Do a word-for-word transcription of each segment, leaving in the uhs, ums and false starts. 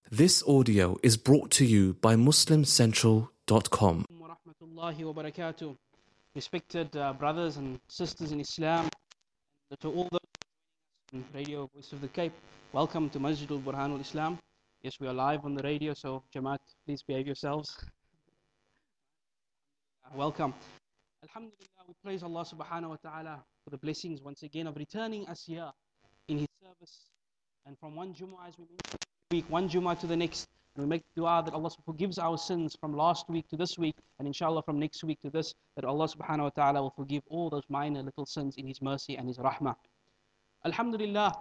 This audio is brought to you by muslim central dot com. Wa rahmatullahi wa barakatuh. Respected uh, brothers and sisters in Islam, to all those on Radio Voice of the Cape, welcome to Masjid al-Burhan al-Islam. Yes, we are live on the radio, so Jamaat, please behave yourselves. Welcome. Alhamdulillah, we praise Allah subhanahu wa ta'ala for the blessings once again of returning us here in His service. And from one Jummah, as we mentioned, week, one Jummah to the next, and we make dua that Allah forgives our sins from last week to this week, and inshallah from next week to this, that Allah subhanahu wa ta'ala will forgive all those minor little sins in His mercy and His rahmah. Alhamdulillah,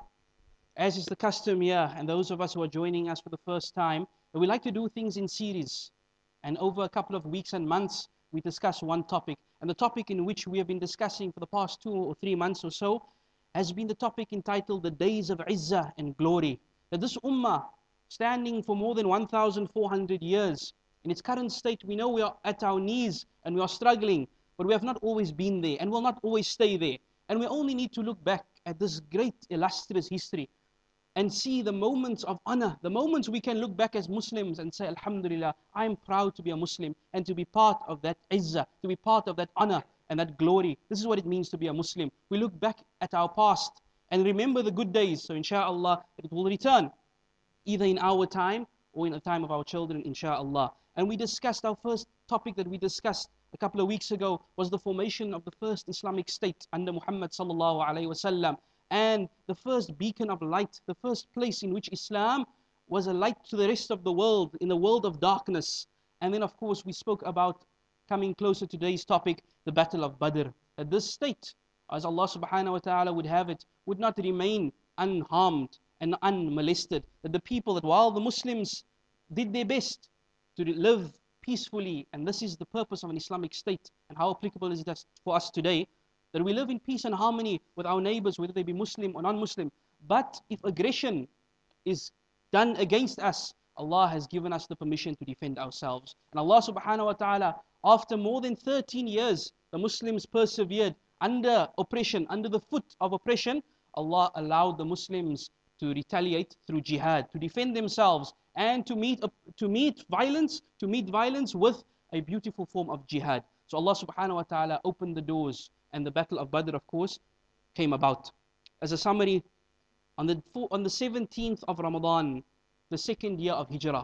as is the custom here, and those of us who are joining us for the first time, we like to do things in series. And over a couple of weeks and months, we discuss one topic. And the topic in which we have been discussing for the past two or three months or so has been the topic entitled The Days of Izzah and Glory. That this ummah, standing for more than one thousand four hundred years, in its current state, we know we are at our knees and we are struggling, but we have not always been there and will not always stay there. And we only need to look back at this great illustrious history and see the moments of honor, the moments we can look back as Muslims and say, Alhamdulillah, I am proud to be a Muslim and to be part of that izzah, to be part of that honor and that glory. This is what it means to be a Muslim. We look back at our past and remember the good days, so inshallah it will return, either in our time or in the time of our children, inshallah. And we discussed, our first topic that we discussed a couple of weeks ago was the formation of the first Islamic state under Muhammad sallallahu alaihi wasallam, and the first beacon of light, the first place in which Islam was a light to the rest of the world, in the world of darkness. And then of course we spoke about, coming closer to today's topic, the Battle of Badr. That this state, as Allah subhanahu wa ta'ala would have it, would not remain unharmed and unmolested. That the people, that while the Muslims did their best to live peacefully, and this is the purpose of an Islamic state, and how applicable is that for us today, that we live in peace and harmony with our neighbors, whether they be Muslim or non-Muslim. But if aggression is done against us, Allah has given us the permission to defend ourselves. And Allah subhanahu wa ta'ala, after more than thirteen years, the Muslims persevered under oppression, under the foot of oppression. Allah allowed the Muslims to retaliate through jihad, to defend themselves, and to meet, to meet violence, to meet violence with a beautiful form of jihad. So Allah subhanahu wa ta'ala opened the doors, and the Battle of Badr, of course, came about. As a summary, on the, on the seventeenth of Ramadan, the second year of Hijrah,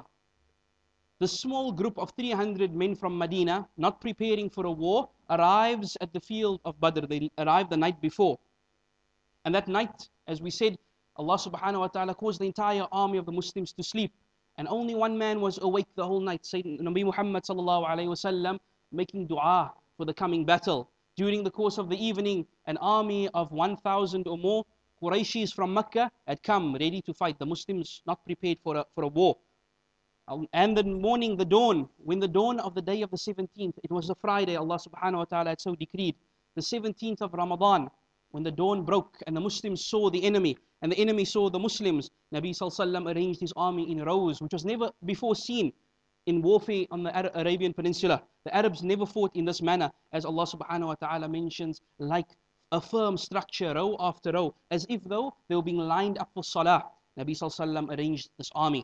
the small group of three hundred men from Medina, not preparing for a war, arrives at the field of Badr. They arrived the night before. And that night, as we said, Allah subhanahu wa ta'ala caused the entire army of the Muslims to sleep. And only one man was awake the whole night, Sayyidina Nabi Muhammad sallallahu alayhi wa sallam, making dua for the coming battle. During the course of the evening, an army of one thousand or more Qurayshis from Mecca had come ready to fight. The Muslims not prepared for a, for a war. And the morning, the dawn, when the dawn of the day of the seventeenth, it was a Friday, Allah subhanahu wa ta'ala had so decreed, the seventeenth of Ramadan, when the dawn broke and the Muslims saw the enemy and the enemy saw the Muslims, Nabi sallallahu alaihi wasallam arranged his army in rows, which was never before seen in warfare on the Arabian Peninsula. The Arabs never fought in this manner, as Allah subhanahu wa ta'ala mentions, like a firm structure, row after row, as if though they were being lined up for salah. Nabi sallallahu alaihi wasallam arranged this army.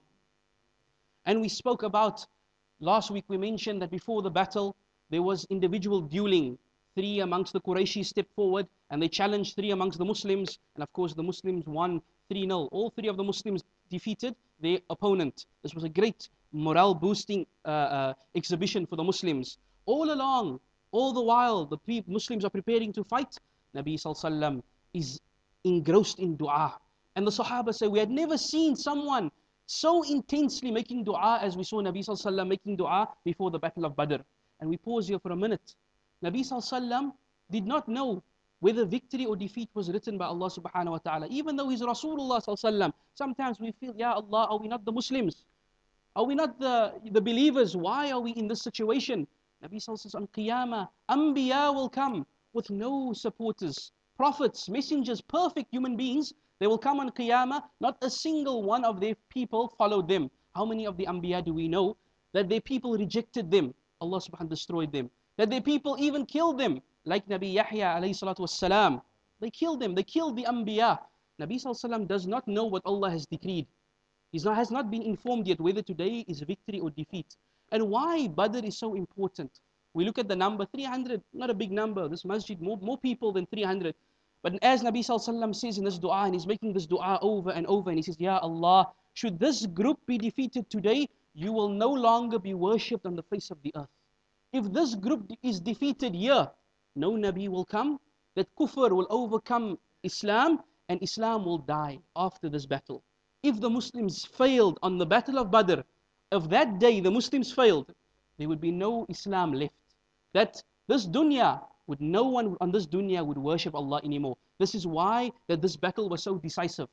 And we spoke about, last week we mentioned that before the battle, there was individual dueling. Three amongst the Qurayshis stepped forward and they challenged three amongst the Muslims. And of course the Muslims won three nil. All three of the Muslims defeated their opponent. This was a great morale boosting uh, uh, exhibition for the Muslims. All along, all the while the Muslims are preparing to fight, Nabi sallallahu alaihi wasallam is engrossed in dua. And the Sahaba say, we had never seen someone so intensely making dua as we saw Nabi sallallahu alaihi wasallam making dua before the Battle of Badr. And we pause here for a minute. Nabi sallallahu alaihi wasallam did not know whether victory or defeat was written by Allah subhanahu wa ta'ala. Even though he's Rasulullah sallallahu alaihi wasallam, sometimes we feel, Ya Allah, are we not the Muslims? Are we not the, the believers? Why are we in this situation? Nabi sallallahu alaihi wasallam, on Qiyamah, Anbiya will come with no supporters. Prophets, messengers, perfect human beings, they will come on Qiyamah, not a single one of their people followed them. How many of the Anbiya do we know that their people rejected them? Allah subhanahu wa ta'ala destroyed them. That their people even killed them. Like Nabi Yahya alayhi salatu wassalam. They killed them, they killed the Anbiya. Nabi sallallahu alaihi wasallam does not know what Allah has decreed. He has not been informed yet whether today is victory or defeat. And why Badr is so important. We look at the number, three hundred, not a big number. This masjid, more, more people than three hundred. But as Nabi Sallallahu Alaihi Wasallam says in this dua, and he's making this dua over and over, and he says, Ya Allah, should this group be defeated today, you will no longer be worshipped on the face of the earth. If this group is defeated here, no Nabi will come, that kufr will overcome Islam, and Islam will die after this battle. If the Muslims failed on the battle of Badr, if that day the Muslims failed, there would be no Islam left. That this dunya, would no one on this dunya would worship Allah anymore. This is why that this battle was so decisive.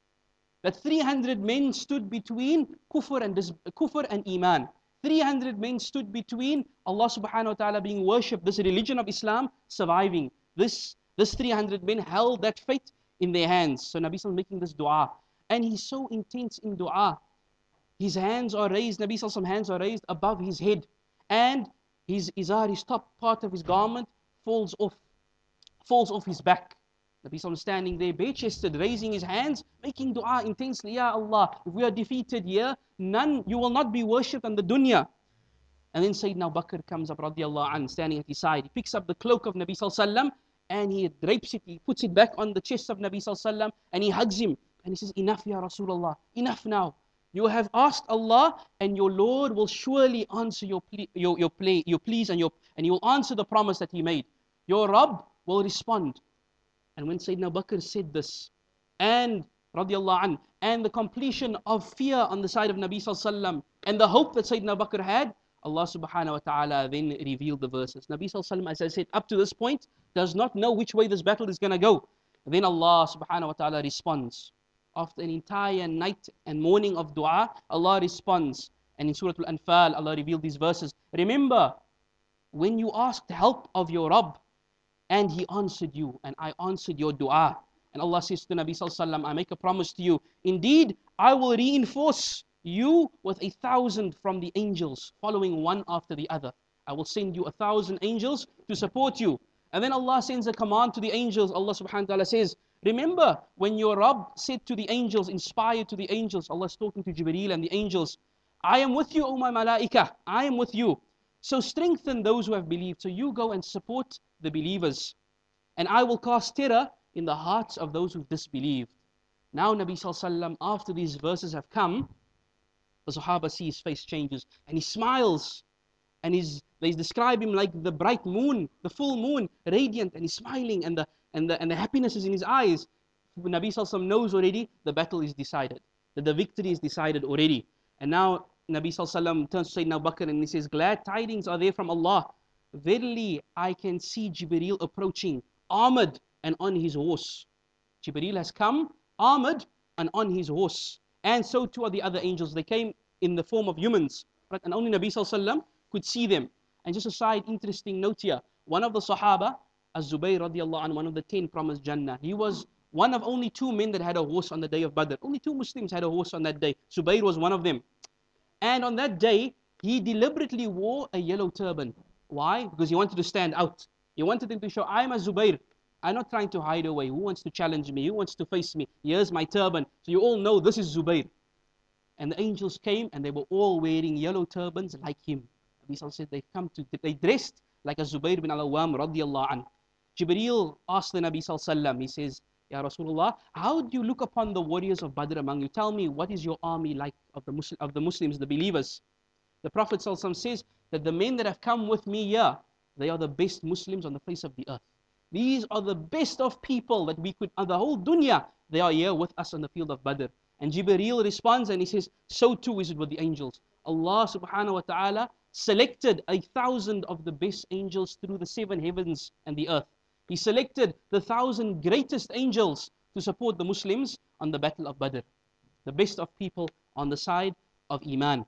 That three hundred men stood between kufr and, dis, kufr and iman. three hundred men stood between Allah subhanahu wa ta'ala being worshipped, this religion of Islam surviving. This, this three hundred men held that fate in their hands. So Nabi Sallallahu Alaihi Wasallam making this dua. And he's so intense in dua. His hands are raised, Nabi Sallallahu Alaihi Wasallam hands are raised above his head. And his izar, his top part of his garment, falls off, falls off his back. Nabi Sallallahu Alaihi Wasallam standing there, bare-chested, raising his hands, making dua intensely. Ya Allah, if we are defeated here, none, you will not be worshipped on the dunya. And then Sayyidina Abu Bakr comes up, radiallahu anh, standing at his side. He picks up the cloak of Nabi Sallallahu Alaihi Wasallam, and he drapes it, he puts it back on the chest of Nabi Sallallahu Alaihi Wasallam, and he hugs him. And he says, enough ya Rasulullah, enough now. You have asked Allah, and your Lord will surely answer your ple your, your, play, your pleas, and, your, and He will answer the promise that He made. Your Rabb will respond. And when Sayyidina Abu Bakr said this, and radiallahu anh, and the completion of fear on the side of Nabi Sallallahu Alaihi Wasallam, and the hope that Sayyidina Abu Bakr had, Allah subhanahu wa ta'ala then revealed the verses. Nabi Sallallahu Alaihi Wasallam, as I said, up to this point, does not know which way this battle is going to go. Then Allah subhanahu wa ta'ala responds. After an entire night and morning of dua, Allah responds. And in Surah Al-Anfal, Allah revealed these verses. Remember, when you asked help of your Rabb, and He answered you, and I answered your dua. And Allah says to Nabi Sallallahu Alaihi Wasallam, I make a promise to you. Indeed, I will reinforce you with a thousand from the angels, following one after the other. I will send you a thousand angels to support you. And then Allah sends a command to the angels. Allah subhanahu wa ta'ala says, remember when your Rabb said to the angels, inspired to the angels, Allah is talking to Jibreel and the angels, I am with you, O my malaikah, I am with you. So strengthen those who have believed. So you go and support the believers. And I will cast terror in the hearts of those who disbelieved. Now Nabi Sallallahu Alaihi Wasallam, after these verses have come, the Sahaba see his face changes and he smiles. And he's, they describe him like the bright moon, the full moon, radiant, and he's smiling, and the, and the, and the happiness is in his eyes. Nabi Sallallahu Alaihi Wasallam knows already the battle is decided, that the victory is decided already. And now Nabi Sallallahu Alaihi Wasallam turns to Sayyidina Abu Bakr and he says, glad tidings are there from Allah. Verily, I can see Jibreel approaching, armored and on his horse. Jibreel has come, armored and on his horse. And so too are the other angels. They came in the form of humans, right? And only Nabi Sallallahu Alaihi Wasallam could see them. And just a side interesting note here, one of the Sahaba, Az-Zubayr radiallahu anhu, one of the ten promised Jannah, he was one of only two men that had a horse on the day of Badr. Only two Muslims had a horse on that day. Zubayr was one of them. And on that day, he deliberately wore a yellow turban. Why? Because he wanted to stand out. He wanted them to show, I am a Zubayr. I'm not trying to hide away. Who wants to challenge me? Who wants to face me? Here's my turban. So you all know this is Zubayr. And the angels came and they were all wearing yellow turbans like him. Nabi Sallallahu said they come to, they dressed like a Zubayr bin al-Awwam radiallahu anh. Jibreel asked the Nabi Sallallahu, he says, Ya Rasulullah, how do you look upon the warriors of Badr among you? Tell me, what is your army like of the, Muslim, of the Muslims, the believers? The Prophet Sallallahu says that the men that have come with me here, they are the best Muslims on the face of the earth. These are the best of people that we could, on the whole dunya, they are here with us on the field of Badr. And Jibreel responds and he says, so too is it with the angels. Allah subhanahu wa ta'ala selected a thousand of the best angels through the seven heavens and the earth. He selected the thousand greatest angels to support the Muslims on the battle of Badr. The best of people on the side of Iman.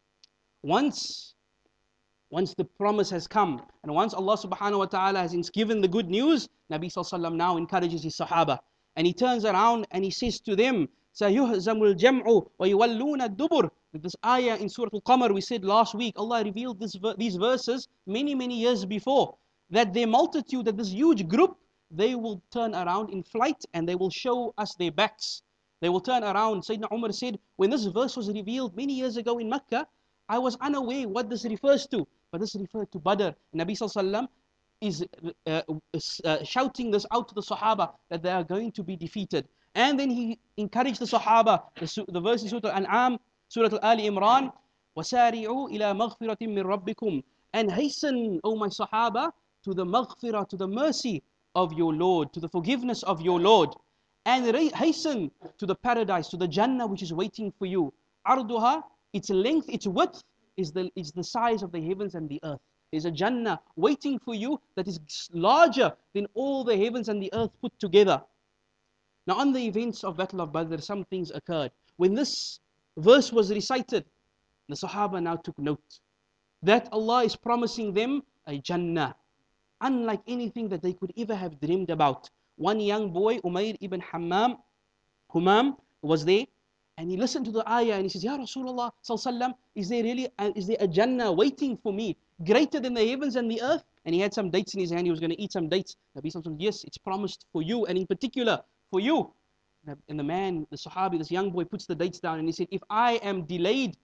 Once, once the promise has come, and once Allah subhanahu wa ta'ala has given the good news, Nabi Sallallahu Alaihi Wasallam now encourages his Sahaba. And he turns around and he says to them, سَيُهْزَمُ الْجَمْعُ وَيُوَلُّونَ الدُّبُرِ. This ayah in Surah Al-Qamar, we said last week, Allah revealed this, these verses many, many years before. That their multitude, that this huge group, they will turn around in flight and they will show us their backs. They will turn around. Sayyidina Umar said, when this verse was revealed many years ago in Mecca, I was unaware what this refers to. But this referred to Badr. Nabi Sallallahu Alaihi Wasallam is uh, uh, shouting this out to the Sahaba that they are going to be defeated. And then he encouraged the Sahaba, the, the verse in Surah Al-An'am, Surah Al-Ali Imran, وَسَارِعُوا إِلَى مَغْفِرَةٍ مِّن رَبِّكُمْ, and hasten, O my Sahaba, to the maghfirah, to the mercy of your Lord, to the forgiveness of your Lord. And hasten to the paradise, to the Jannah which is waiting for you. Arduha, its length, its width, is the, is the size of the heavens and the earth. There's a Jannah waiting for you that is larger than all the heavens and the earth put together. Now on the events of Battle of Badr, some things occurred. When this verse was recited, the Sahaba now took note that Allah is promising them a Jannah, unlike anything that they could ever have dreamed about. One young boy, Umayr ibn Hammam, Humam, was there, and he listened to the ayah and he says, Ya Rasulullah sallallahu, is there really, uh, is there a Jannah waiting for me, greater than the heavens and the earth? And he had some dates in his hand, he was going to eat some dates. Nabi sallallahu alaihi wasallam, yes, it's promised for you, and in particular, for you. And the man, the Sahabi, this young boy puts the dates down and he said, if I am delayed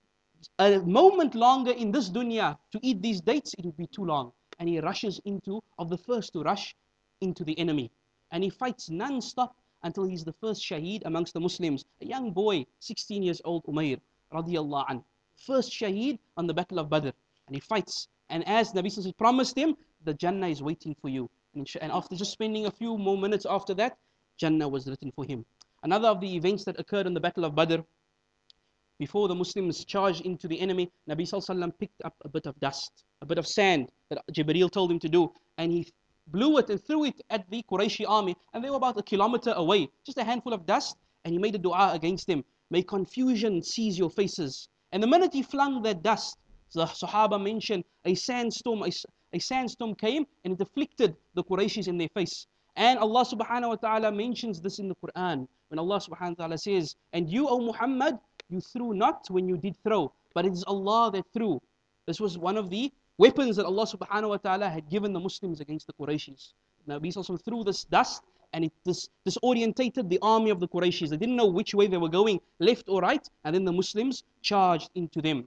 a moment longer in this dunya to eat these dates, it would be too long. And he rushes into, of the first to rush into the enemy. And he fights non-stop until he's the first shaheed amongst the Muslims. A young boy, sixteen years old, Umayr, radiyallahu anh. First shaheed on the Battle of Badr. And he fights. And as Nabi Sallallahu Alaihi Wasallam promised him, the Jannah is waiting for you. And after just spending a few more minutes after that, Jannah was written for him. Another of the events that occurred on the Battle of Badr, before the Muslims charged into the enemy, Nabi Sallallahu Alaihi Wasallam picked up a bit of dust, a bit of sand that Jibreel told him to do, and he blew it and threw it at the Qurayshi army, and they were about a kilometer away, just a handful of dust, and he made a dua against them. May confusion seize your faces. And the minute he flung that dust, the Sahaba mentioned a sandstorm, a, a sandstorm came and it afflicted the Qurayshis in their face. And Allah subhanahu wa ta'ala mentions this in the Quran, when Allah subhanahu wa ta'ala says, and you, O Muhammad, you threw not when you did throw, but it is Allah that threw. This was one of the weapons that Allah subhanahu wa ta'ala had given the Muslims against the Qurayshis. Nabi also threw this dust and it dis disorientated the army of the Qurayshis. They didn't know which way they were going, left or right, and then the Muslims charged into them.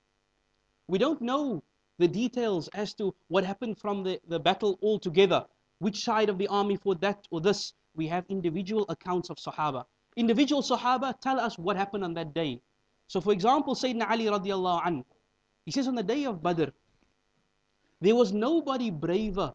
We don't know the details as to what happened from the, the battle altogether, which side of the army fought that or this. We have individual accounts of Sahaba. Individual Sahaba tell us what happened on that day. So for example, Sayyidina Ali radiallahu anhu, he says on the day of Badr, there was nobody braver.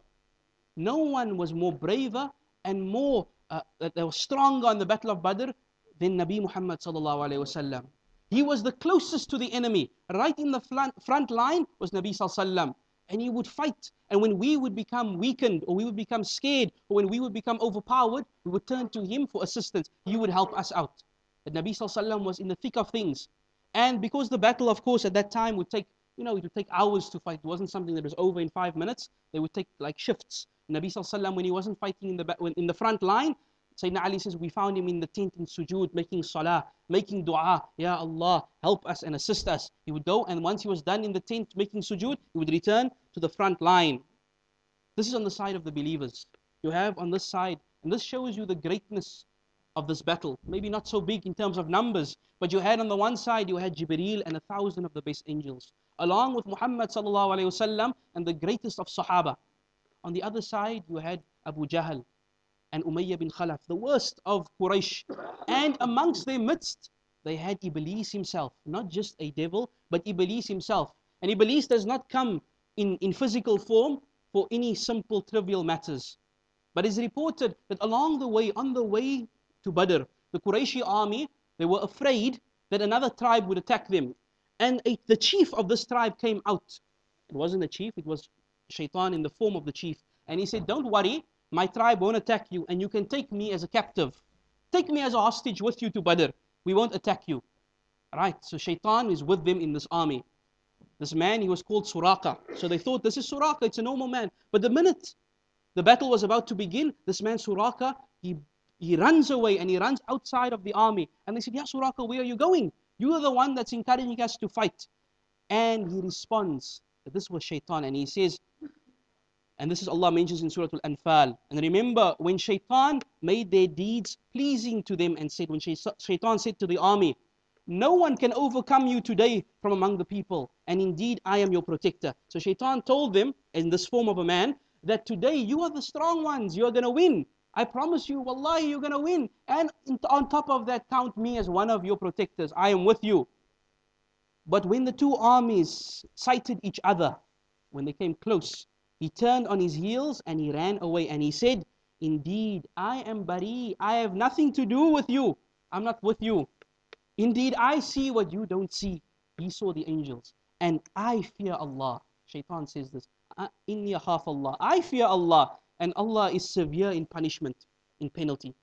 No one was more braver and more, uh, they were stronger on the Battle of Badr than Nabi Muhammad sallallahu alayhi wasallam. He was the closest to the enemy. Right in the front line was Nabi sallallahu alayhi wasallam. And he would fight. And when we would become weakened, or we would become scared, or when we would become overpowered, we would turn to him for assistance. He would help us out. But Nabi sallallahu alayhi wasallam was in the thick of things. And because the battle, of course, at that time would take, you know, it would take hours to fight. It wasn't something that was over in five minutes. They would take like shifts. Nabi sallallahu alayhi wasallam, when he wasn't fighting in the, in the front line, Sayyidina Ali says, we found him in the tent in sujood, making salah, making dua. Ya Allah, help us and assist us. He would go, and once he was done in the tent making sujood, he would return to the front line. This is on the side of the believers. You have on this side, and this shows you the greatness of this battle. Maybe not so big in terms of numbers, but you had on the one side, you had Jibreel and a thousand of the best angels, along with Muhammad sallallahu alayhi wasallam and the greatest of Sahaba. On the other side, you had Abu Jahl and Umayyah bin Khalaf, the worst of Quraysh. And amongst their midst, they had Iblis himself, not just a devil, but Iblis himself. And Iblis does not come in, in physical form for any simple trivial matters. But it's reported that along the way, on the way to Badr, the Qurayshi army, they were afraid that another tribe would attack them. And a, the chief of this tribe came out. It wasn't a chief, it was Shaitan in the form of the chief. And he said, don't worry, my tribe won't attack you, and you can take me as a captive. Take me as a hostage with you to Badr. We won't attack you. Right, so Shaitan is with them in this army. This man, he was called Suraka. So they thought, this is Suraka, it's a normal man. But the minute the battle was about to begin, this man Suraka, he, he runs away and he runs outside of the army. And they said, yeah, Suraka, where are you going? You are the one that's encouraging us to fight. And he responds, that this was Shaitan, and he says, And this is Allah mentions in Surah Al-Anfal. And remember, when Shaitan made their deeds pleasing to them and said, when Shaitan said to the army, no one can overcome you today from among the people. And indeed, I am your protector. So Shaitan told them, in this form of a man, that today you are the strong ones. You are going to win. I promise you, wallahi, you're going to win. And on top of that, count me as one of your protectors. I am with you. But when the two armies sighted each other, when they came close, he turned on his heels and he ran away. And he said, indeed, I am bari. I have nothing to do with you. I'm not with you. Indeed, I see what you don't see. He saw the angels. And I fear Allah. Shaitan says this. Inni akhaf Allah. I fear Allah. And Allah is severe in punishment, in penalty.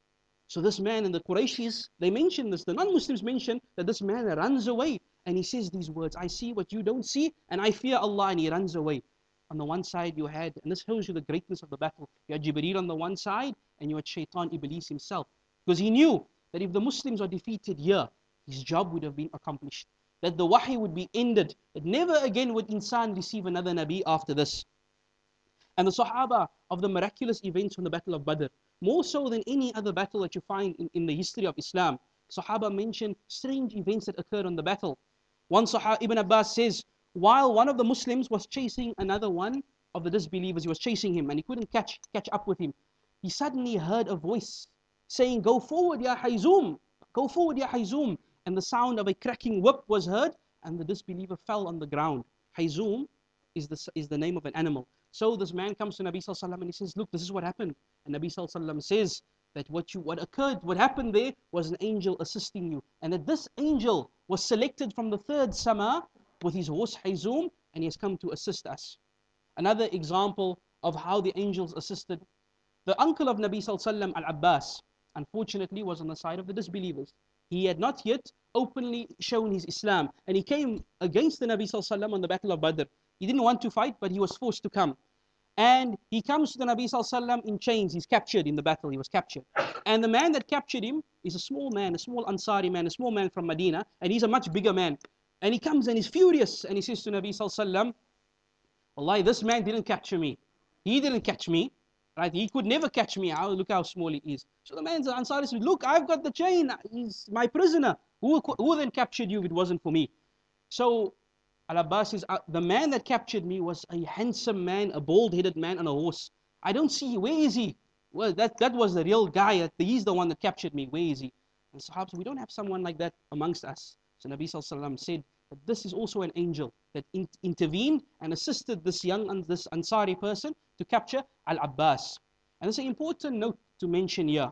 So this man and the Qurayshis, they mention this. The non-Muslims mention that this man runs away. And he says these words, I see what you don't see. And I fear Allah. And he runs away. On the one side you had, and this shows you the greatness of the battle. You had Jibreel on the one side. And you had Shaitan, Iblis himself. Because he knew that if the Muslims are defeated here, his job would have been accomplished. That the wahi would be ended. That never again would insan receive another Nabi after this. And the Sahaba of the miraculous events from the Battle of Badr, more so than any other battle that you find in, in the history of Islam, Sahaba mention strange events that occurred on the battle. One Sahaba, Ibn Abbas says, while one of the Muslims was chasing another one of the disbelievers, he was chasing him and he couldn't catch, catch up with him. He suddenly heard a voice saying, go forward, Ya Hayzum, go forward, Ya Hayzum. And the sound of a cracking whip was heard and the disbeliever fell on the ground. Hayzum is the, is the name of an animal. So this man comes to Nabi Sallallahu Alaihi Wasallam and he says, look, this is what happened. And Nabi Sallallahu Alaihi Wasallam says that what, you, what occurred, what happened there was an angel assisting you. And that this angel was selected from the third sama with his horse Hayzum and he has come to assist us. Another example of how the angels assisted. The uncle of Nabi Sallallahu Alaihi Wasallam, Al-Abbas, unfortunately was on the side of the disbelievers. He had not yet openly shown his Islam. And he came against the Nabi Sallallahu Alaihi Wasallam on the Battle of Badr. He didn't want to fight, but he was forced to come. And he comes to the Nabi Sallallahu Alaihi Wasallam in chains. He's captured in the battle. He was captured. And the man that captured him is a small man, a small Ansari man, a small man from Medina. And he's a much bigger man. And he comes and he's furious. And he says to Nabi Sallallahu Alaihi Wasallam, Wallahi, this man didn't capture me. He didn't catch me. Right? He could never catch me. How, look how small he is. So the man, the Ansari says, look, I've got the chain. He's my prisoner. Who, who then captured you if it wasn't for me? So Al-Abbas says, uh, the man that captured me was a handsome man, a bald-headed man on a horse. I don't see, where is he? Well, that, that was the real guy. He's the one that captured me. Where is he? And Sahabas, we don't have someone like that amongst us. So Nabi Sallallahu Alaihi Wasallam said that this is also an angel that in, intervened and assisted this young, this Ansari person to capture Al-Abbas. And it's an important note to mention here.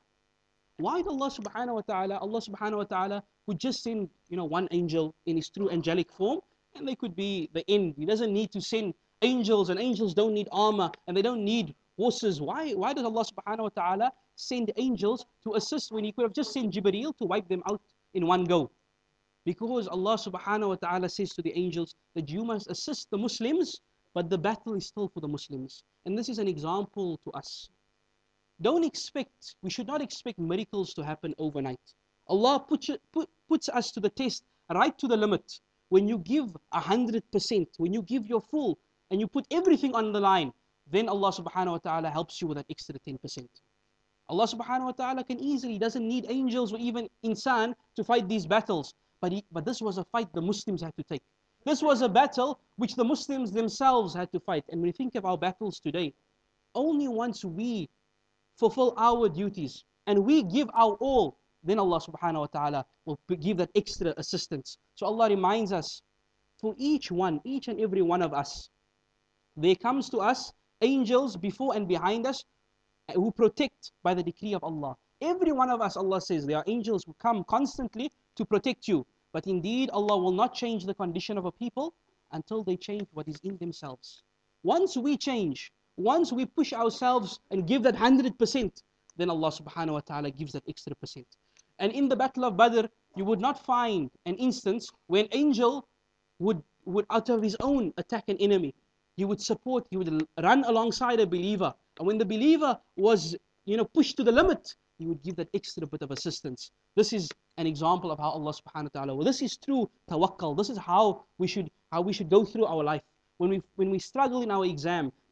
Why did Allah subhanahu wa ta'ala, Allah subhanahu wa ta'ala could just send, you know, one angel in his true angelic form, and they could be the end. He doesn't need to send angels, and angels don't need armor, and they don't need horses. Why, why does Allah subhanahu wa ta'ala send angels to assist when he could have just sent Jibreel to wipe them out in one go? Because Allah subhanahu wa ta'ala says to the angels that you must assist the Muslims, but the battle is still for the Muslims. And this is an example to us. Don't expect, we should not expect miracles to happen overnight. Allah puts, put, puts us to the test right to the limit. When you give a hundred percent, when you give your full, and you put everything on the line, then Allah subhanahu wa ta'ala helps you with that extra ten percent. Allah subhanahu wa ta'ala can easily, doesn't need angels or even insan to fight these battles. But, he, but this was a fight the Muslims had to take. This was a battle which the Muslims themselves had to fight. And when we think of our battles today, only once we fulfill our duties and we give our all, then Allah subhanahu wa ta'ala will give that extra assistance. So Allah reminds us, for each one, each and every one of us, there comes to us angels before and behind us who protect by the decree of Allah. Every one of us, Allah says, there are angels who come constantly to protect you. But indeed, Allah will not change the condition of a people until they change what is in themselves. Once we change, once we push ourselves and give that one hundred percent, then Allah subhanahu wa ta'ala gives that extra percent. And in the Battle of Badr, you would not find an instance where an angel would, would out of his own attack an enemy. He would support, he would run alongside a believer. And when the believer was, you know, pushed to the limit, he would give that extra bit of assistance. This is an example of how Allah subhanahu wa ta'ala, well, this is true tawakkul. This is how we should how we should go through our life. When we when we struggle in our exam,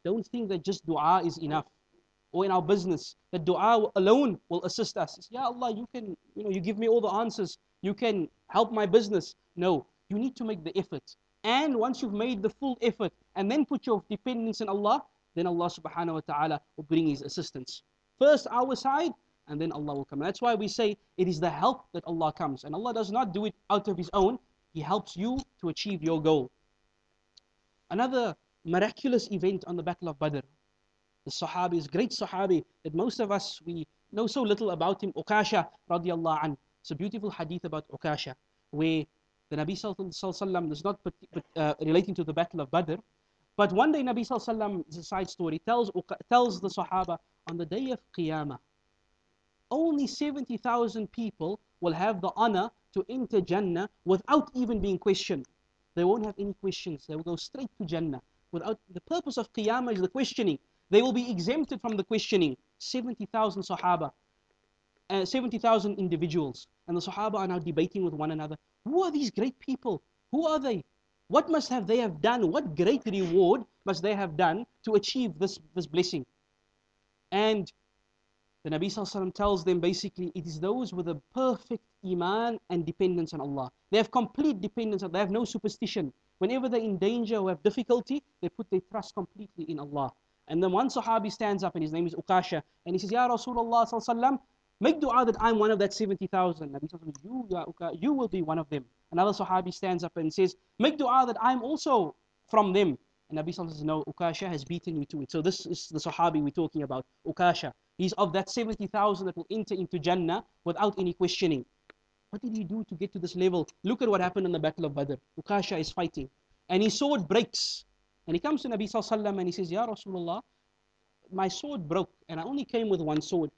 Don't think that just dua is enough. Or in our business, that dua alone will assist us. It's, Ya Allah, you can, you know, you give me all the answers. You can help my business. No, you need to make the effort. And once you've made the full effort and then put your dependence in Allah, then Allah subhanahu wa ta'ala will bring His assistance. First our side, and then Allah will come. That's why we say it is the help that Allah comes. And Allah does not do it out of His own. He helps you to achieve your goal. Another miraculous event on the Battle of Badr. The Sahabi is great Sahabi that most of us, we know so little about him. Ukasha radiallahu anhu. It's a beautiful hadith about Ukasha, where the Nabi sallallahu alaihi wasallam is not uh, relating to the Battle of Badr. But one day Nabi sallallahu alaihi wasallam, it's a side story, tells, tells the Sahaba, on the day of Qiyamah, only seventy thousand people will have the honor to enter Jannah without even being questioned. They won't have any questions. They will go straight to Jannah. Without, the purpose of Qiyamah is the questioning. They will be exempted from the questioning. seventy thousand Sahaba, uh, seventy thousand individuals. And the Sahaba are now debating with one another. Who are these great people? Who are they? What must have they have done? What great reward must they have done to achieve this, this blessing? And the Nabi sallallahu alaihi wasallam tells them basically, it is those with a perfect iman and dependence on Allah. They have complete dependence. They have no superstition. Whenever they're in danger or have difficulty, they put their trust completely in Allah. And then one Sahabi stands up, and his name is Ukasha, and he says, Ya Rasulullah sallallahu alaihi wasallam, make dua that I'm one of that seventy thousand. Nabi sallallahu alaihi wasallam, you, ya Ukasha, you will be one of them. Another Sahabi stands up and says, make dua that I'm also from them. And Nabi sallallahu alaihi wasallam says, no, Ukasha has beaten you to it. So this is the Sahabi we're talking about, Ukasha. He's of that seventy thousand that will enter into Jannah without any questioning. What did he do to get to this level? Look at what happened in the Battle of Badr. Ukasha is fighting, and his sword breaks. And he comes to Nabi sallallahu alaihi wasallam and he says, Ya Rasulullah, my sword broke and I only came with one sword.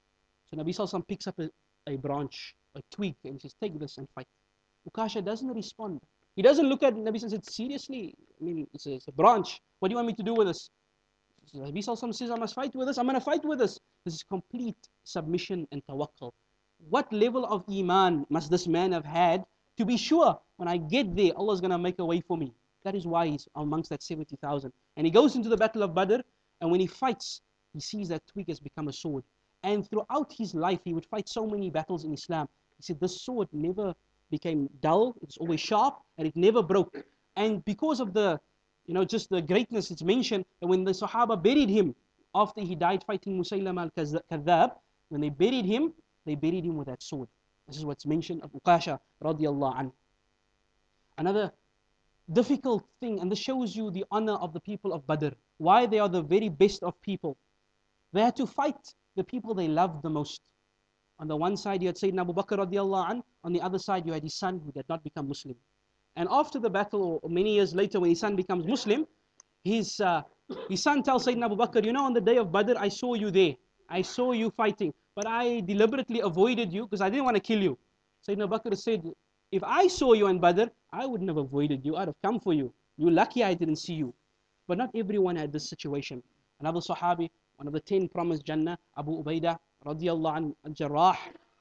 So Nabi sallallahu alaihi wasallam picks up a, a branch, a twig, and he says, take this and fight. Ukasha doesn't respond. He doesn't look at Nabi sallallahu alaihi wasallam and says, seriously? I mean, it's a, it's a branch. What do you want me to do with this? So Nabi sallallahu alaihi wasallam says, I must fight with this. I'm going to fight with this. This is complete submission and tawakkul. What level of iman must this man have had to be sure when I get there, Allah is going to make a way for me? That is why he's amongst that seventy thousand. And he goes into the Battle of Badr, and when he fights, he sees that twig has become a sword. And throughout his life, he would fight so many battles in Islam. He said, this sword never became dull, it's always sharp, and it never broke. And because of the, you know, just the greatness, it's mentioned that when the Sahaba buried him, after he died fighting Musaylam al-Kadhab, when they buried him, they buried him with that sword. This is what's mentioned of Ukasha radiallahu anhu. Another difficult thing, and this shows you the honor of the people of Badr, why they are the very best of people. They had to fight the people they loved the most. On the one side you had Sayyidina Abu Bakr radiallahu anh, on the other side you had his son who did not become Muslim. And after the battle, or many years later when his son becomes Muslim, his, uh, his son tells Sayyidina Abu Bakr, you know, on the day of Badr I saw you there, I saw you fighting, but I deliberately avoided you because I didn't want to kill you. Sayyidina Abu Bakr said, if I saw you in Badr, I wouldn't have avoided you, I'd have come for you. You're lucky I didn't see you. But not everyone had this situation. Another Sahabi, one of the ten promised Jannah, Abu Ubaidah radiallahu anhu al-Jarrah,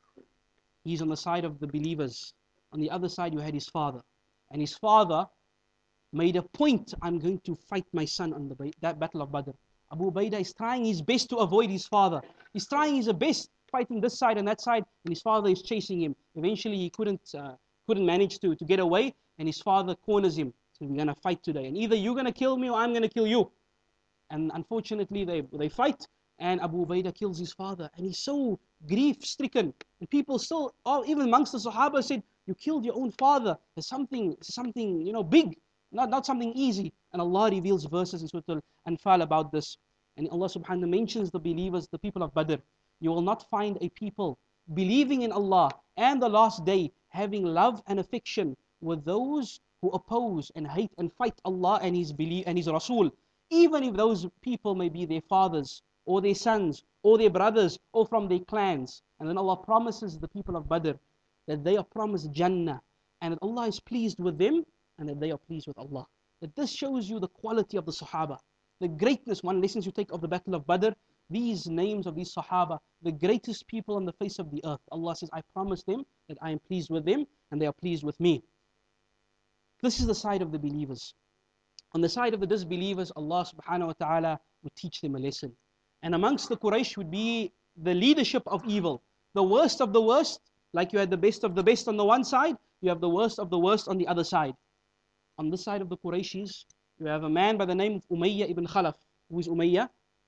he's on the side of the believers. On the other side you had his father. And his father made a point, I'm going to fight my son on the, that battle of Badr. Abu Ubaidah is trying his best to avoid his father. He's trying his best, fighting this side and that side, and his father is chasing him. Eventually he couldn't, uh, couldn't manage to, to get away, and his father corners him. So we're going to fight today. And either you're going to kill me or I'm going to kill you. And unfortunately they, they fight, and Abu Ubaidah kills his father. And he's so grief-stricken. And people still, all, even amongst the Sahaba said, you killed your own father. There's something, something you know, big, not, not something easy. And Allah reveals verses in Surah Al-Anfal about this. And Allah subhanahu wa ta'ala mentions the believers, the people of Badr. You will not find a people believing in Allah and the last day, having love and affection with those who oppose and hate and fight Allah and His belief and His Rasul, even if those people may be their fathers or their sons or their brothers or from their clans. And then Allah promises the people of Badr that they are promised Jannah, and that Allah is pleased with them, and that they are pleased with Allah. That this shows you the quality of the Sahaba, the greatness. One lesson you take of the Battle of Badr, these names of these Sahaba, the greatest people on the face of the earth. Allah says, I promise them that I am pleased with them, and they are pleased with me. This is the side of the believers. On the side of the disbelievers, Allah subhanahu wa ta'ala would teach them a lesson. And amongst the Quraysh would be the leadership of evil. The worst of the worst, like you had the best of the best on the one side, you have the worst of the worst on the other side. On this side of the Qurayshis, you have a man by the name of Umayyah ibn Khalaf. Who is Umayyah?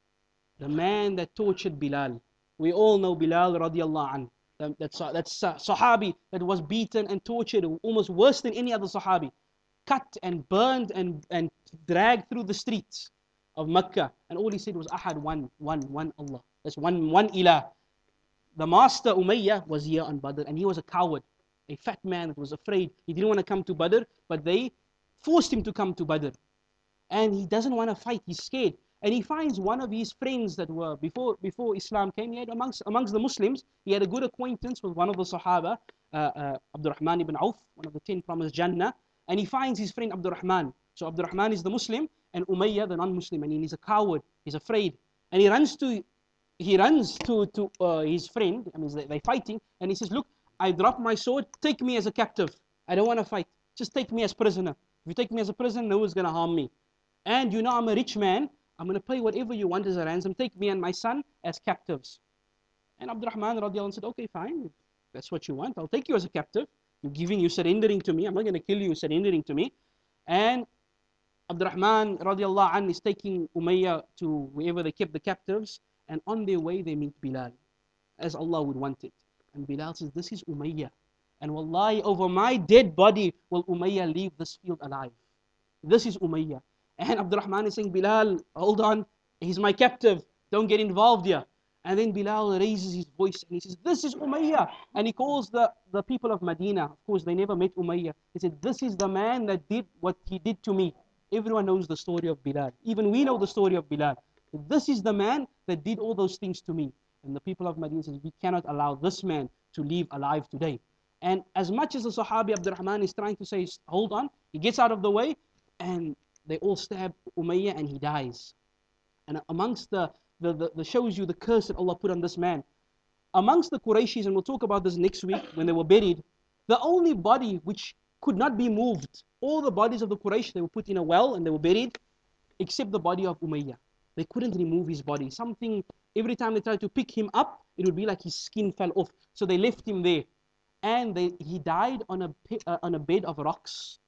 The man that tortured Bilal. We all know Bilal radiallahu anh. That, that's, that's uh, Sahabi that was beaten and tortured, almost worse than any other Sahabi. Cut and burned and, and dragged through the streets of Mecca. And all he said was, Ahad, one, one, one Allah. That's one, one ilah. The master Umayyah was here on Badr, and he was a coward. A fat man that was afraid. He didn't want to come to Badr, but they forced him to come to Badr. And he doesn't want to fight, he's scared. And he finds one of his friends that were, before, before Islam came, he had amongst, amongst the Muslims, he had a good acquaintance with one of the Sahaba, uh, uh, Abdurrahman ibn Auf, one of the ten promised Jannah. And he finds his friend Abdurrahman. So Abdurrahman is the Muslim, and Umayyah the non-Muslim, and he's a coward, he's afraid. And he runs to, he runs to, to uh, his friend, I mean, they're fighting, and he says, look, I dropped my sword, take me as a captive. I don't want to fight, just take me as prisoner. If you take me as a prisoner, no one's going to harm me. And you know I'm a rich man, I'm going to pay whatever you want as a ransom, take me and my son as captives. And Abdurrahman radiallahu anh said, okay, fine, that's what you want, I'll take you as a captive. You're giving, you surrendering to me, I'm not going to kill you, surrendering to me. And Abdurrahman radiallahu anh is taking Umayyah to wherever they kept the captives, and on their way they meet Bilal, as Allah would want it. And Bilal says, this is Umayyah. And wallahi, over my dead body will Umayyah leave this field alive. This is Umayyah. And Abdurrahman is saying, Bilal, hold on, he's my captive, don't get involved here. And then Bilal raises his voice and he says, this is Umayyah. And he calls the, the people of Medina. Of course, they never met Umayyah. He said, this is the man that did what he did to me. Everyone knows the story of Bilal. Even we know the story of Bilal. This is the man that did all those things to me. And the people of Medina says, we cannot allow this man to live alive today. And as much as the Sahabi Abdurrahman is trying to say, hold on, he gets out of the way, and they all stab Umayyah and he dies. And amongst the, the, the, the shows you the curse that Allah put on this man. Amongst the Qurayshis, and we'll talk about this next week when they were buried, the only body which could not be moved, all the bodies of the Quraysh, they were put in a well and they were buried, except the body of Umayyah. They couldn't remove his body. Something, every time they tried to pick him up, it would be like his skin fell off. So they left him there. And they, he died on a, uh, on a bed of rocks.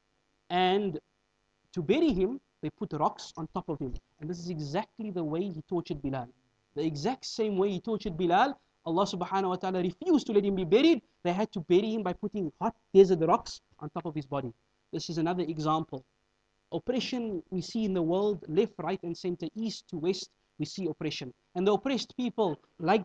And to bury him, they put rocks on top of him. And this is exactly the way he tortured Bilal. The exact same way he tortured Bilal, Allah subhanahu wa ta'ala refused to let him be buried. They had to bury him by putting hot desert rocks on top of his body. This is another example. Oppression we see in the world, left, right and center, east to west, we see oppression. And the oppressed people, like,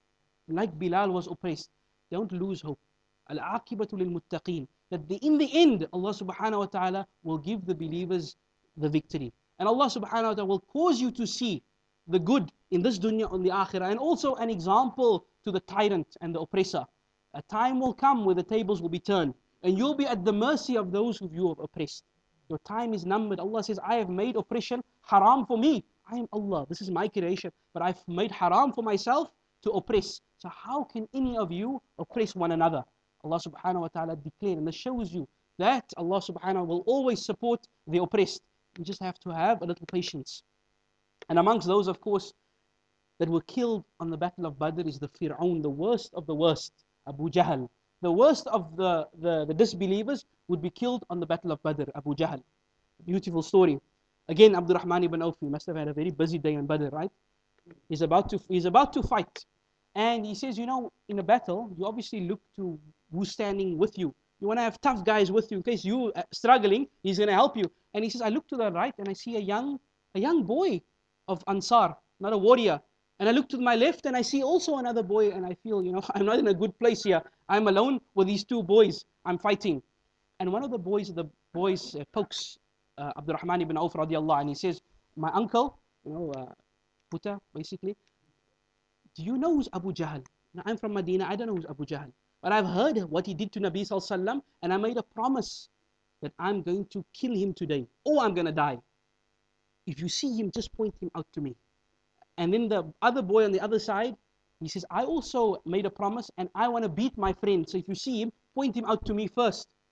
like Bilal was oppressed, don't lose hope. Al-aqibatu lil-muttaqeen. That the, in the end, Allah subhanahu wa ta'ala will give the believers the victory. And Allah subhanahu wa ta'ala will cause you to see the good in this dunya on the akhirah. And also an example to the tyrant and the oppressor. A time will come where the tables will be turned. And you'll be at the mercy of those who you have oppressed. Your time is numbered. Allah says, I have made oppression haram for me. I am Allah. This is my creation. But I've made haram for myself to oppress. So how can any of you oppress one another? Allah subhanahu wa ta'ala declared, and this shows you that Allah subhanahu wa ta'ala will always support the oppressed. You just have to have a little patience. And amongst those, of course, that were killed on the battle of Badr is the Fir'aun, the worst of the worst, Abu Jahl. The worst of the, the, the disbelievers would be killed on the battle of Badr, Abu Jahl. Beautiful story. Again, Abdurrahman ibn Auf, he must have had a very busy day on Badr, right? He's about to, he's about to fight. And he says, you know, in a battle, you obviously look to who's standing with you. You want to have tough guys with you in case you are struggling, he's going to help you. And he says, I look to the right and I see a young, a young boy of Ansar, not a warrior. And I look to my left and I see also another boy and I feel, you know, I'm not in a good place here. I'm alone with these two boys. I'm fighting. And one of the boys, the boys uh, pokes uh, Abdurrahman ibn Auf radiallahu and he says, my uncle, you know, uh, Puta, basically, do you know who's Abu Jahl? Now, I'm from Medina, I don't know who's Abu Jahl. But I've heard what he did to Nabi sallallahu alaihi wasallam, and I made a promise that I'm going to kill him today, or I'm going to die. If you see him, just point him out to me. And then the other boy on the other side, he says, I also made a promise, and I want to beat my friend. So if you see him, point him out to me first.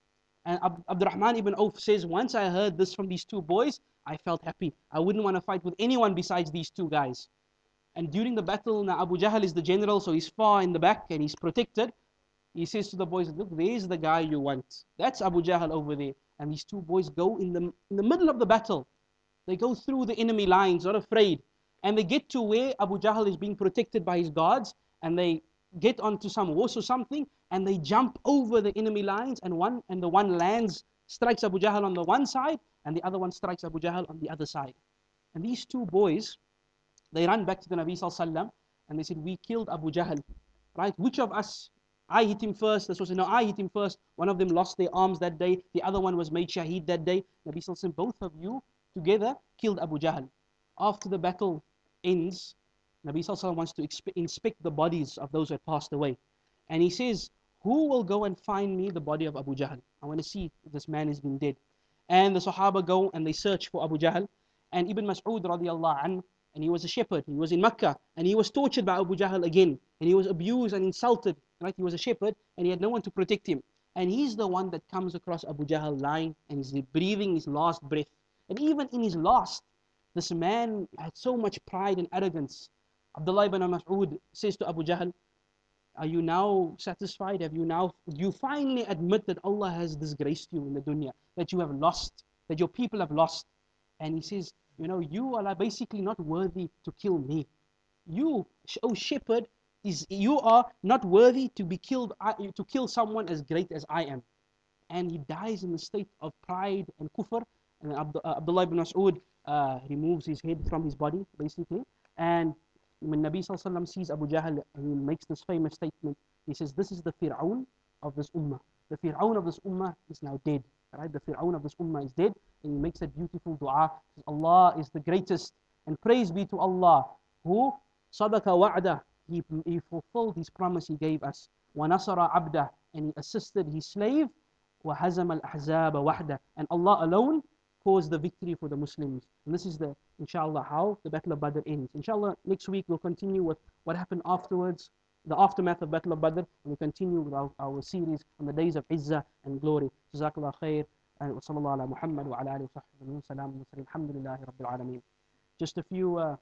And Ab- Abdurrahman ibn Auf says, once I heard this from these two boys, I felt happy. I wouldn't want to fight with anyone besides these two guys. And during the battle, now Abu Jahl is the general, so he's far in the back and he's protected. He says to the boys, look, there's the guy you want. That's Abu Jahl over there. And these two boys go in the, in the middle of the battle. They go through the enemy lines, not afraid. And they get to where Abu Jahl is being protected by his guards. And they get onto some horse or something. And they jump over the enemy lines. And one and the one lands, strikes Abu Jahl on the one side. And the other one strikes Abu Jahl on the other side. And these two boys, they ran back to the Nabi Sallallahu Alaihi Wasallam. And they said, we killed Abu Jahl. Right? Which of us? I hit him first. This was, no, I hit him first. One of them lost their arms that day. The other one was made shaheed that day. Nabi Sallallahu Alaihi Wasallam, both of you together killed Abu Jahl. After the battle ends, Nabi Sallallahu Alaihi Wasallam wants to inspect the bodies of those who had passed away. And he says, who will go and find me the body of Abu Jahl? I want to see if this man has been dead. And the Sahaba go and they search for Abu Jahl. And Ibn Mas'ud radiallahu anhu, and he was a shepherd. He was in Mecca. And he was tortured by Abu Jahl again. And he was abused and insulted. Right? He was a shepherd and he had no one to protect him. And he's the one that comes across Abu Jahl lying and he's breathing his last breath. And even in his last, this man had so much pride and arrogance. Abdullah ibn Mas'ud says to Abu Jahl, are you now satisfied? Have you now, do you finally admit that Allah has disgraced you in the dunya? That you have lost, that your people have lost? And he says, you know, you are basically not worthy to kill me. You, oh shepherd, is you are not worthy to be killed, to kill someone as great as I am. And he dies in the state of pride and kufr. And Abdullah ibn Mas'ud uh, removes his head from his body, basically. And when Nabi Sallallahu Alaihi Wasallam sees Abu Jahl, he makes this famous statement. He says, this is the Fir'aun of this ummah. The Fir'aun of this ummah is now dead. Right? The Fir'aun of this ummah is dead. And he makes a beautiful dua. Says, Allah is the greatest. And praise be to Allah who sadaqa wa'dah. He, he fulfilled his promise he gave us. وَنَصَرَ عَبْدَهُ. And he assisted his slave. وَهَزَمَ الْأَحْزَابَ وَحْدَهُ. And Allah alone caused the victory for the Muslims. And this is the, inshallah, how the Battle of Badr ends. Inshallah, next week we'll continue with what happened afterwards, the aftermath of Battle of Badr, and we'll continue with our, our series on the days of Izzah and glory. Jazakallah khair. And wa sallallahu ala Muhammad wa ala alihi wa sahbihi wa sallam. Alhamdulillahi Rabbil Alameen. Just a few, uh,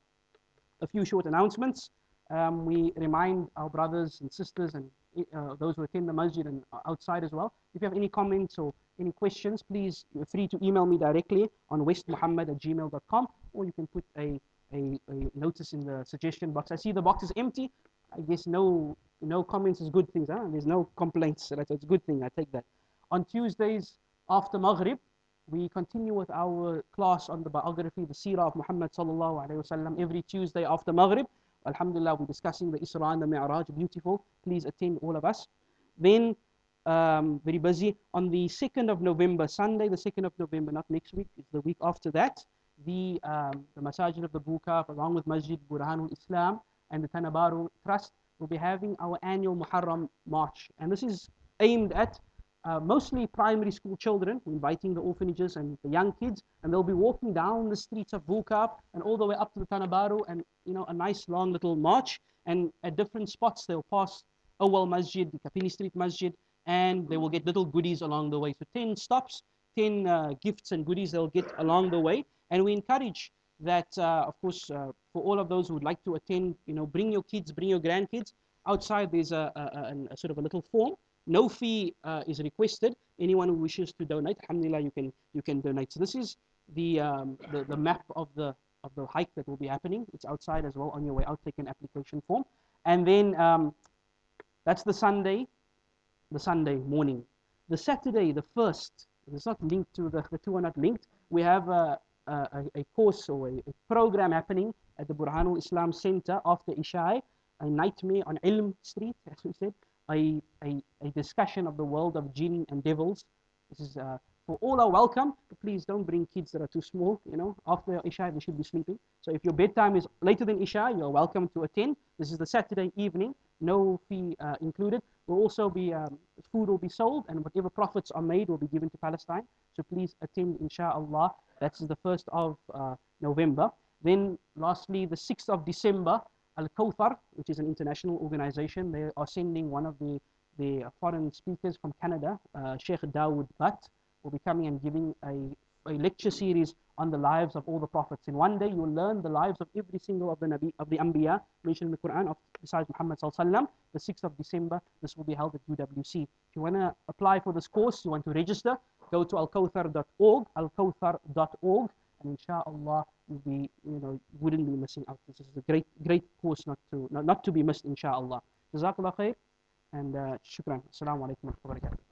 a few short announcements. Um, we remind our brothers and sisters and uh, those who attend the masjid and outside as well, if you have any comments or any questions, please feel free to email me directly on westmuhammad at gmail dot com, or you can put a, a, a notice in the suggestion box. I see the box is empty. I guess no no comments is good things. Huh? There's no complaints. So that's a good thing. I take that. On Tuesdays after Maghrib, we continue with our class on the biography, the seerah of Muhammad sallallahu alaihi wasallam. Every Tuesday after Maghrib, alhamdulillah, we're discussing the Isra and the Mi'raj. Beautiful. Please attend, all of us. Then, um, very busy. On the second of November, Sunday, the second of November, not next week, it's the week after that, the, um, the Masajid of the Bukaf, along with Masjid Burhanul Islam and the Tanabaru Trust, will be having our annual Muharram March. And this is aimed at uh, mostly primary school children, inviting the orphanages and the young kids, and they'll be walking down the streets of Bukaf and all the way up to the Tanabaru, and you know, a nice long little march. And at different spots, they'll pass Awal Masjid, the Kapini Street Masjid, and they will get little goodies along the way. So ten stops, ten uh, gifts and goodies they'll get along the way. And we encourage that, uh, of course, uh, for all of those who would like to attend, you know, bring your kids, bring your grandkids. Outside there's a, a, a, a sort of a little form. No fee uh, is requested. Anyone who wishes to donate, alhamdulillah, you can you can donate. So this is the um, the, the map of the of the hike that will be happening. It's outside as well. On your way out, take an application form. And then um, that's the Sunday, the Sunday morning. The Saturday, the first, it's not linked to the, the two are not linked. We have a, a, a course or a, a program happening at the Burhanul Islam Center after Isha, a nightmare on Ilm Street, as we said, a, a, a discussion of the world of jinn and devils. This is uh, for all are welcome, but please don't bring kids that are too small, you know, after Isha they should be sleeping. So if your bedtime is later than Isha, you're welcome to attend. This is the Saturday evening, no fee uh, included. Will also be, um, food will be sold, and whatever profits are made will be given to Palestine. So please attend, inshallah. That's the first of uh, November. Then lastly, the sixth of December, Al-Kawthar, which is an international organization, they are sending one of the the foreign speakers from Canada, uh, Sheikh Dawood Butt, will be coming and giving a, a lecture series on the lives of all the prophets. In one day, you will learn the lives of every single of the Nabi, of the Anbiya mentioned in the Quran, of, besides Muhammad Sallallahu Alaihi Wasallam. The sixth of December, this will be held at U W C. If you want to apply for this course, you want to register, go to al kawthar dot org, al kawthar dot org, and inshallah, you'll be, you know, wouldn't be missing out. This is a great, great course not to, not, not to be missed, inshallah. Jazakallah khair, and uh, shukran. Assalamu alaikum wa rahmatullahi wa barakatuh.